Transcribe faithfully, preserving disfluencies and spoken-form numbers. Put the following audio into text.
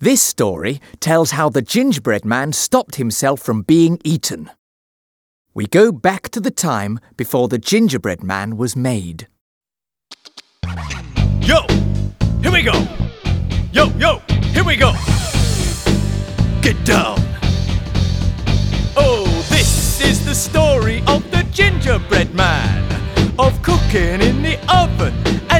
This story tells how the gingerbread man stopped himself from being eaten. We go back to the time before the gingerbread man was made. Yo! Here we go! Yo, yo! Here we go! Get down! Oh, this is the story of the gingerbread man, of cooking in the oven